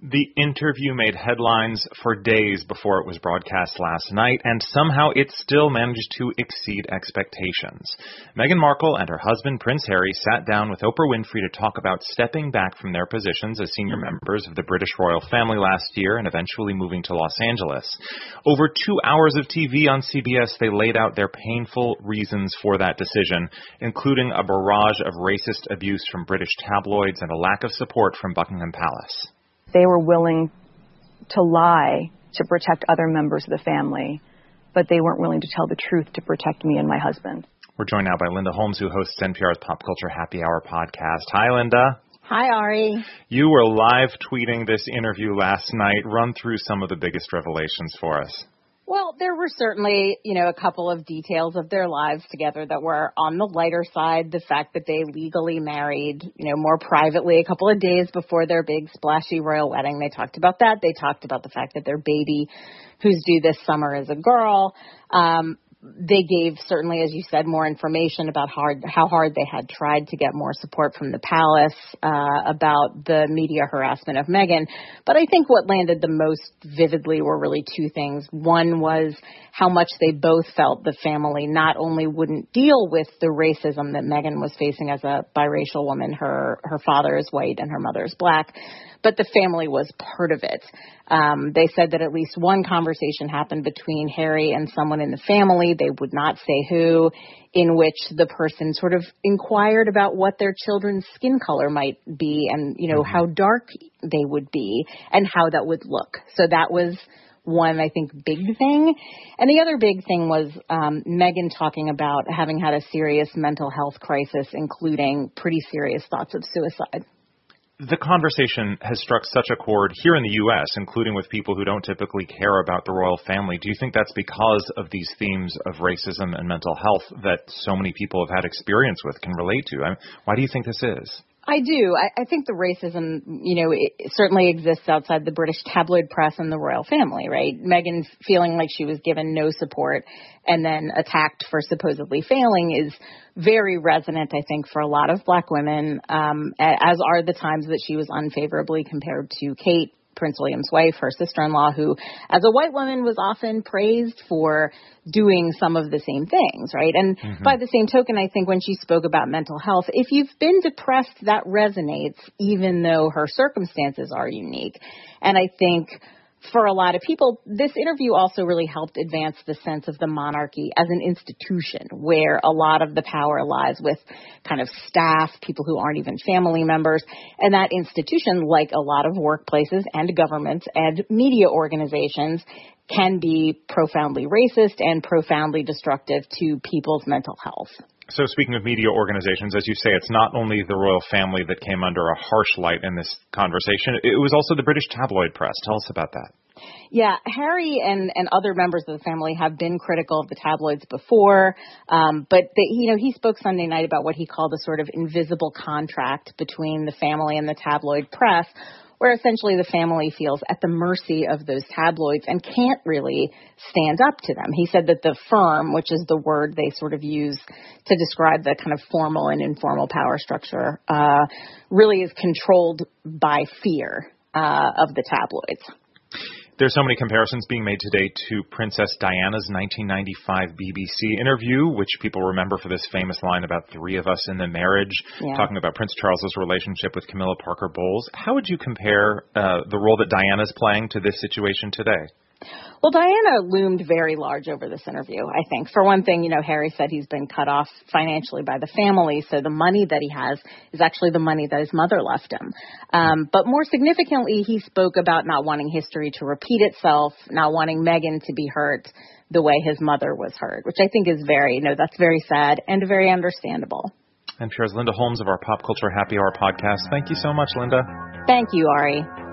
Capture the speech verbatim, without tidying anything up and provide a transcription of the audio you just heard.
The interview made headlines for days before it was broadcast last night, and somehow it still managed to exceed expectations. Meghan Markle and her husband, Prince Harry, sat down with Oprah Winfrey to talk about stepping back from their positions as senior members of the British royal family last year and eventually moving to Los Angeles. Over two hours of T V on C B S, they laid out their painful reasons for that decision, including a barrage of racist abuse from British tabloids and a lack of support from Buckingham Palace. They were willing to lie to protect other members of the family, but they weren't willing to tell the truth to protect me and my husband. We're joined now by Linda Holmes, who hosts N P R's Pop Culture Happy Hour podcast. Hi, Linda. Hi, Ari. You were live tweeting this interview last night. Run through some of the biggest revelations for us. Well, there were certainly, you know, a couple of details of their lives together that were on the lighter side. The fact that they legally married, you know, more privately a couple of days before their big splashy royal wedding. They talked about that. They talked about the fact that their baby, who's due this summer, is a girl. Um, They gave, certainly, as you said, more information about hard, how hard they had tried to get more support from the palace, uh, about the media harassment of Meghan. But I think what landed the most vividly were really two things. One was how much they both felt the family not only wouldn't deal with the racism that Meghan was facing as a biracial woman, her, her father is white and her mother is black, but the family was part of it. Um, they said that at least one conversation happened between Harry and someone in the family, they would not say who, in which the person sort of inquired about what their children's skin color might be and, you know, how dark they would be and how that would look. So that was one, I think, big thing. And the other big thing was um, Meghan talking about having had a serious mental health crisis, including pretty serious thoughts of suicide. The conversation has struck such a chord here in the U S, including with people who don't typically care about the royal family. Do you think that's because of these themes of racism and mental health that so many people have had experience with, can relate to? I mean, why do you think this is? I do. I, I think the racism, you know, it certainly exists outside the British tabloid press and the royal family, right? Meghan feeling like she was given no support and then attacked for supposedly failing is very resonant, I think, for a lot of black women, um, as are the times that she was unfavorably compared to Kate, Prince William's wife, her sister-in-law, who, as a white woman, was often praised for doing some of the same things, right? And mm-hmm. by the same token, I think when she spoke about mental health, if you've been depressed, that resonates, even though her circumstances are unique. And I think for a lot of people, this interview also really helped advance the sense of the monarchy as an institution where a lot of the power lies with kind of staff, people who aren't even family members. And that institution, like a lot of workplaces and governments and media organizations, can be profoundly racist and profoundly destructive to people's mental health. So speaking of media organizations, as you say, it's not only the royal family that came under a harsh light in this conversation. It was also the British tabloid press. Tell us about that. Yeah, Harry and, and other members of the family have been critical of the tabloids before, um, but they, you know, he spoke Sunday night about what he called a sort of invisible contract between the family and the tabloid press, where essentially the family feels at the mercy of those tabloids and can't really stand up to them. He said that the firm, which is the word they sort of use to describe the kind of formal and informal power structure, uh, really is controlled by fear uh, of the tabloids. There's so many comparisons being made today to Princess Diana's nineteen ninety-five B B C interview, which people remember for this famous line about three of us in the marriage, yeah. talking about Prince Charles's relationship with Camilla Parker Bowles. How would you compare uh, the role that Diana's playing to this situation today? Well, Diana loomed very large over this interview, I think. For one thing, you know, Harry said he's been cut off financially by the family, so the money that he has is actually the money that his mother left him. Um, but more significantly, he spoke about not wanting history to repeat itself, not wanting Meghan to be hurt the way his mother was hurt, which I think is very, you know, that's very sad and very understandable. N P R's Linda Holmes of our Pop Culture Happy Hour podcast. Thank you so much, Linda. Thank you, Ari.